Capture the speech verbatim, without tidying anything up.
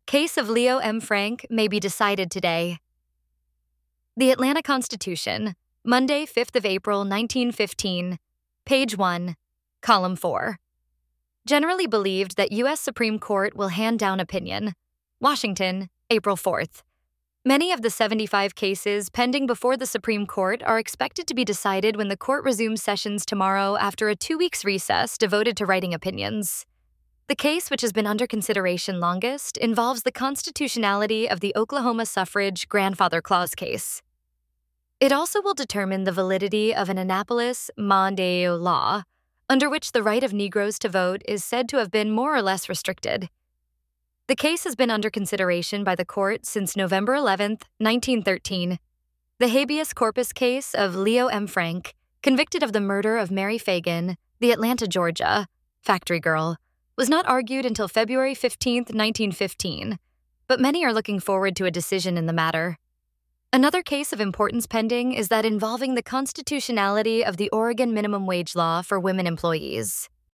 Case of Leo M. Frank may be decided today. The Atlanta Constitution, Monday, fifth of April, nineteen fifteen, page one, column four. Generally believed that U S Supreme Court will hand down opinion. Washington, April fourth. Many of the seventy-five cases pending before the Supreme Court are expected to be decided when the court resumes sessions tomorrow after a two weeks recess devoted to writing opinions. The case which has been under consideration longest involves the constitutionality of the Oklahoma suffrage grandfather clause case. It also will determine the validity of an Annapolis Mondeo law, under which the right of Negroes to vote is said to have been more or less restricted. The case has been under consideration by the court since November eleventh, nineteen thirteen. The habeas corpus case of Leo M. Frank, convicted of the murder of Mary Fagan, the Atlanta, Georgia, factory girl, was not argued until February fifteenth, nineteen fifteen, but many are looking forward to a decision in the matter. Another case of importance pending is that involving the constitutionality of the Oregon minimum wage law for women employees.